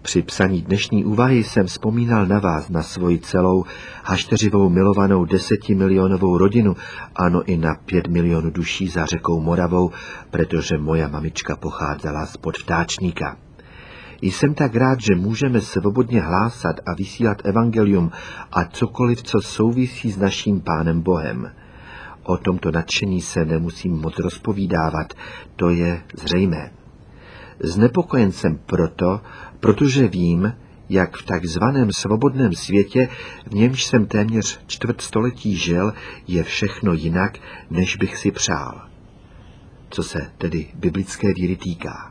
Při psaní dnešní úvahy jsem vzpomínal na vás, na svoji celou hašteřivou milovanou 10milionovou rodinu, ano i na 5 milionů duší za řekou Moravou, protože moja mamička pocházela spod Vtáčníka. Jsem tak rád, že můžeme svobodně hlásat a vysílat evangelium a cokoliv, co souvisí s naším Pánem Bohem. O tomto nadšení se nemusím moc rozpovídávat, to je zřejmé. Znepokojen jsem protože vím, jak v takzvaném svobodném světě, v němž jsem téměř čtvrt století žil, je všechno jinak, než bych si přál. Co se tedy biblické víry týká.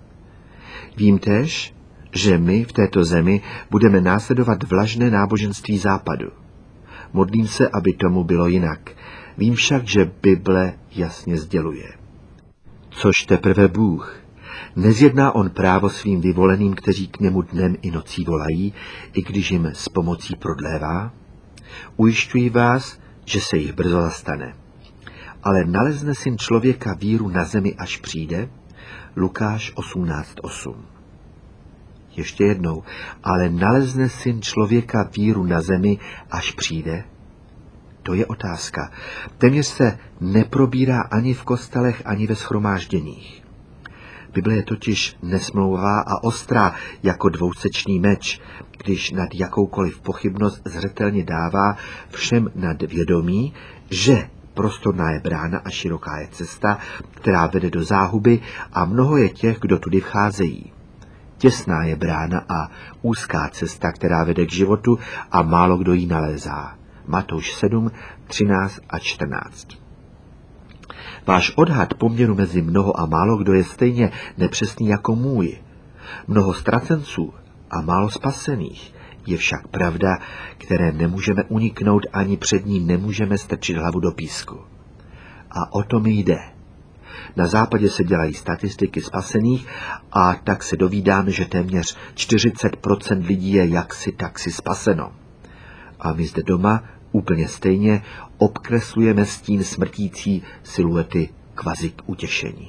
Vím též, že my v této zemi budeme následovat vlažné náboženství západu. Modlím se, aby tomu bylo jinak. Vím však, že Bible jasně sděluje. Což teprve Bůh. Nezjedná on právo svým vyvoleným, kteří k němu dnem i nocí volají, i když jim s pomocí prodlévá? Ujišťuji vás, že se jich brzo zastane. Ale nalezne syn člověka víru na zemi, až přijde? Lukáš 18:8. Ještě jednou. Ale nalezne syn člověka víru na zemi, až přijde? To je otázka. Téměř se neprobírá ani v kostelech, ani ve shromážděních. Bible je totiž nesmlouvavá a ostrá jako dvousečný meč, když nad jakoukoliv pochybnost zřetelně dává všem nad vědomí, že prostorná je brána a široká je cesta, která vede do záhuby a mnoho je těch, kdo tudy vcházejí. Těsná je brána a úzká cesta, která vede k životu a málo kdo ji nalézá. Matouš 7:13 a 14. Váš odhad poměru mezi mnoho a málo kdo je stejně nepřesný jako můj. Mnoho ztracenců a málo spasených je však pravda, které nemůžeme uniknout, ani před ní nemůžeme strčit hlavu do písku. A o to mi jde. Na západě se dělají statistiky spasených a tak se dovídáme, že téměř 40% lidí je jaksi taksi spaseno. A my zde doma úplně stejně obkreslujeme stín smrtící siluety kvazi k utěšení.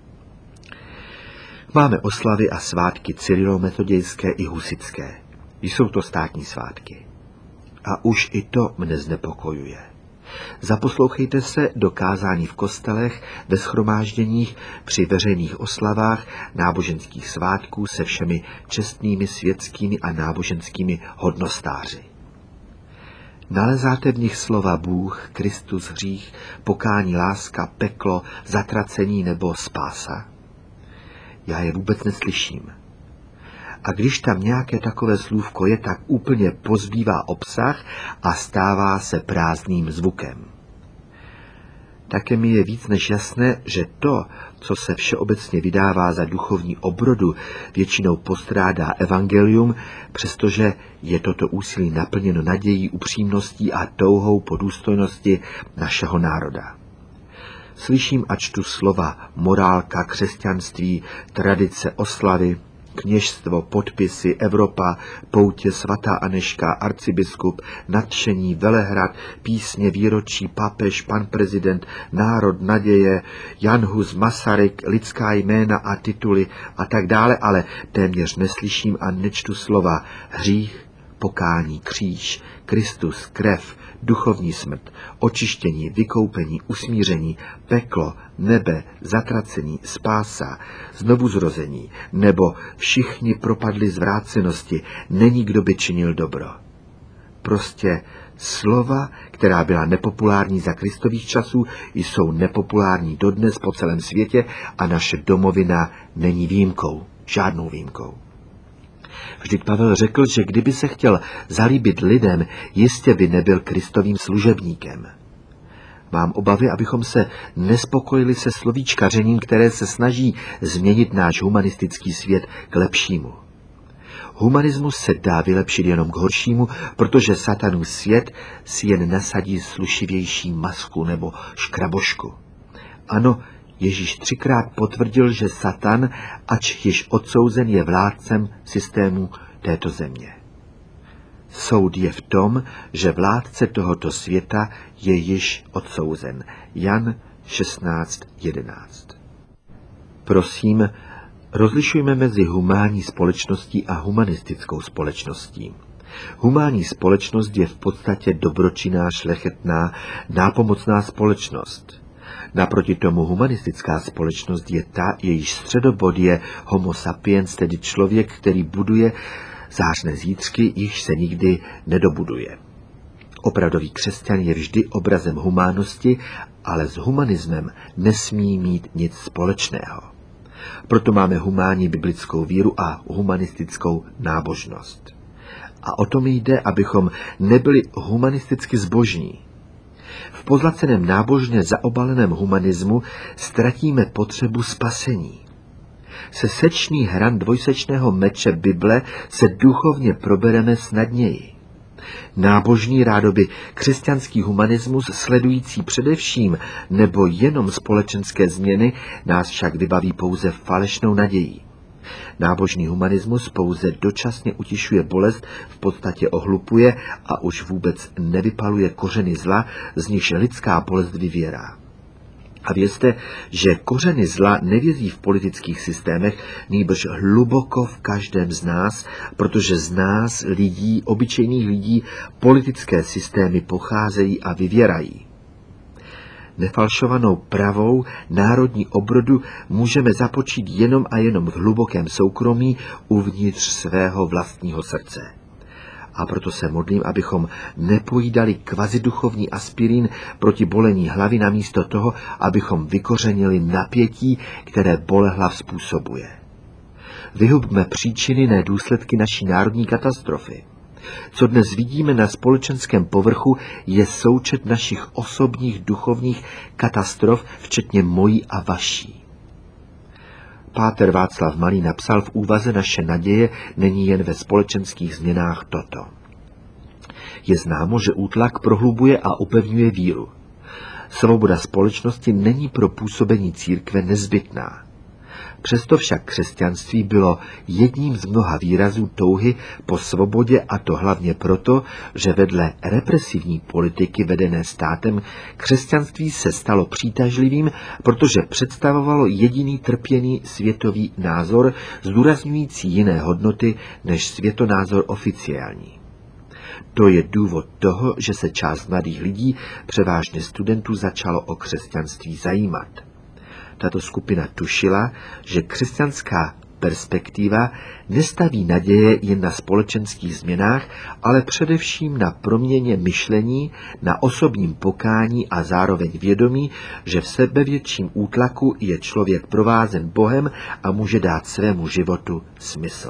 Máme oslavy a svátky cyrilometodějské i husitské. Jsou to státní svátky. A už i to mne znepokojuje. Zaposlouchejte se do kázání v kostelech, ve shromážděních, při veřejných oslavách, náboženských svátků se všemi čestnými světskými a náboženskými hodnostáři. Nalezáte v nich slova Bůh, Kristus, hřích, pokání, láska, peklo, zatracení nebo spása? Já je vůbec neslyším. A když tam nějaké takové slůvko je, tak úplně pozbývá obsah a stává se prázdným zvukem. Také mi je víc než jasné, že to, co se všeobecně vydává za duchovní obrodu, většinou postrádá evangelium, přestože je toto úsilí naplněno nadějí, upřímností a touhou po důstojnosti našeho národa. Slyším a čtu slova morálka, křesťanství, tradice, oslavy, kněžstvo, podpisy, Evropa, poutě, svatá Anežka, arcibiskup, nadšení, Velehrad, písně, výročí, papež, pan prezident, národ, naděje, Jan Hus, Masaryk, lidská jména a tituly a tak dále, ale téměř neslyším a nečtu slova hřích, pokání, kříž, Kristus, krev, duchovní smrt, očištění, vykoupení, usmíření, peklo, nebe, zatracení, spása, znovuzrození, nebo všichni propadli zvrácenosti, není kdo by činil dobro. Prostě slova, která byla nepopulární za Kristových časů, jsou nepopulární dodnes po celém světě a naše domovina není výjimkou, žádnou výjimkou. Vždyť Pavel řekl, že kdyby se chtěl zalíbit lidem, jistě by nebyl Kristovým služebníkem. Mám obavy, abychom se nespokojili se slovíčkařením, které se snaží změnit náš humanistický svět k lepšímu. Humanismus se dá vylepšit jenom k horšímu, protože satanův svět si jen nasadí slušivější masku nebo škrabošku. Ano, Ježíš 3krát potvrdil, že Satan, ač již odsouzen, je vládcem systému této země. Soud je v tom, že vládce tohoto světa je již odsouzen. Jan 16:11. Prosím, Rozlišujeme mezi humánní společností a humanistickou společností. Humánní společnost je v podstatě dobročinná, šlechetná, nápomocná společnost. Naproti tomu humanistická společnost je ta, jejíž středobod je homo sapiens, tedy člověk, který buduje zářné zítřky, již se nikdy nedobuduje. Opravdový křesťan je vždy obrazem humánnosti, ale s humanismem nesmí mít nic společného. Proto máme humánní biblickou víru a humanistickou nábožnost. A o tom jde, abychom nebyli humanisticky zbožní. V pozlaceném nábožně zaobaleném humanismu ztratíme potřebu spasení. Se sečný hran dvojsečného meče Bible se duchovně probereme snadněji. Nábožný, rádoby křesťanský humanismus, sledující především nebo jenom společenské změny, nás však vybaví pouze falešnou nadějí. Nábožný humanismus pouze dočasně utišuje bolest, v podstatě ohlupuje a už vůbec nevypaluje kořeny zla, z nichž lidská bolest vyvěrá. A vězte, že kořeny zla nevězí v politických systémech, nýbrž hluboko v každém z nás, protože z nás, lidí, obyčejných lidí, politické systémy pocházejí a vyvěrají. Nefalšovanou pravou národní obrodu můžeme započít jenom a jenom v hlubokém soukromí uvnitř svého vlastního srdce. A proto se modlím, abychom nepojídali kvaziduchovní aspirín proti bolení hlavy namísto toho, abychom vykořenili napětí, které bolehlav způsobuje. Vyhubme příčiny, ne důsledky naší národní katastrofy. Co dnes vidíme na společenském povrchu, je součet našich osobních duchovních katastrof, včetně mojí a vaší. Páter Václav Malý napsal v úvaze Naše naděje není jen ve společenských změnách toto. Je známo, že útlak prohlubuje a upevňuje víru. Svoboda společnosti není pro působení církve nezbytná. Přesto však křesťanství bylo jedním z mnoha výrazů touhy po svobodě, a to hlavně proto, že vedle represivní politiky vedené státem křesťanství se stalo přitažlivým, protože představovalo jediný trpěný světový názor, zdůrazňující jiné hodnoty než světonázor oficiální. To je důvod toho, že se část mladých lidí, převážně studentů, začalo o křesťanství zajímat. Tato skupina tušila, že křesťanská perspektiva nestaví naděje jen na společenských změnách, ale především na proměně myšlení, na osobním pokání a zároveň vědomí, že v sebevětším útlaku je člověk provázen Bohem a může dát svému životu smysl.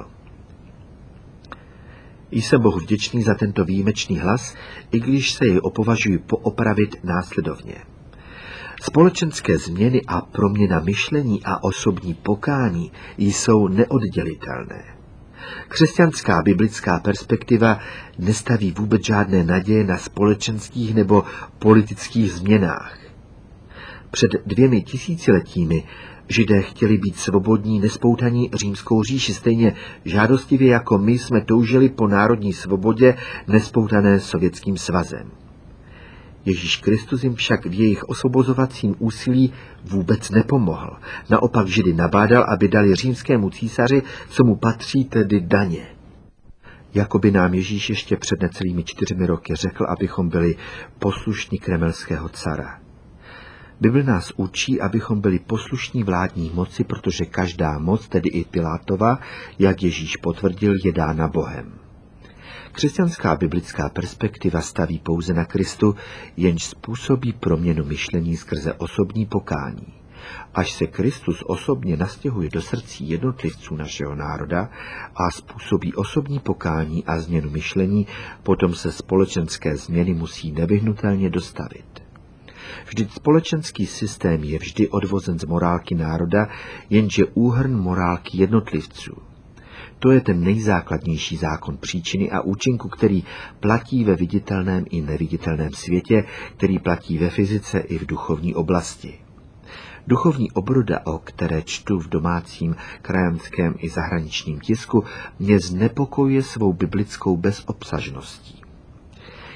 Jsem Bohu vděčný za tento výjimečný hlas, i když se jej opovažuji poopravit následovně. Společenské změny a proměna myšlení a osobní pokání jsou neoddělitelné. Křesťanská biblická perspektiva nestaví vůbec žádné naděje na společenských nebo politických změnách. Před 2000 letími Židé chtěli být svobodní, nespoutaní římskou říši, stejně žádostivě jako my jsme toužili po národní svobodě, nespoutané Sovětským svazem. Ježíš Kristus jim však v jejich osvobozovacím úsilí vůbec nepomohl. Naopak Židy nabádal, aby dali římskému císaři, co mu patří, tedy daně. Jakoby nám Ježíš ještě před necelými 4 roky řekl, abychom byli poslušní kremelského cara. Bible nás učí, abychom byli poslušní vládní moci, protože každá moc, tedy i Pilátova, jak Ježíš potvrdil, je dána Bohem. Křesťanská biblická perspektiva staví pouze na Kristu, jenž způsobí proměnu myšlení skrze osobní pokání. Až se Kristus osobně nastěhuje do srdcí jednotlivců našeho národa a způsobí osobní pokání a změnu myšlení, potom se společenské změny musí nevyhnutelně dostavit. Vždyť společenský systém je vždy odvozen z morálky národa, jenže úhrn morálky jednotlivců. To je ten nejzákladnější zákon příčiny a účinku, který platí ve viditelném i neviditelném světě, který platí ve fyzice i v duchovní oblasti. Duchovní obroda, o které čtu v domácím, krajanském i zahraničním tisku, mě znepokojuje svou biblickou bezobsažností.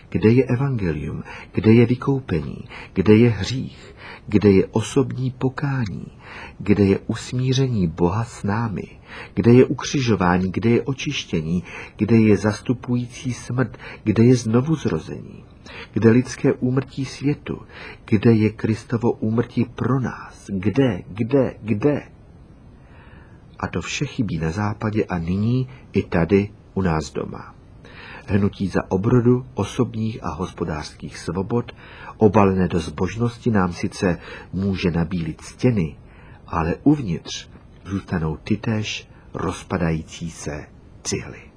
Kde je evangelium? Kde je vykoupení? Kde je hřích? Kde je osobní pokání? Kde je usmíření Boha s námi? Kde je ukřižování? Kde je očištění? Kde je zastupující smrt? Kde je znovuzrození? Kde lidské úmrtí světu? Kde je Kristovo úmrtí pro nás? Kde? A to vše chybí na západě a nyní i tady u nás doma. Hnutí za obrodu osobních a hospodářských svobod, obalené do zbožnosti, nám sice může nabílit stěny, ale uvnitř zůstanou tytéž rozpadající se cihly.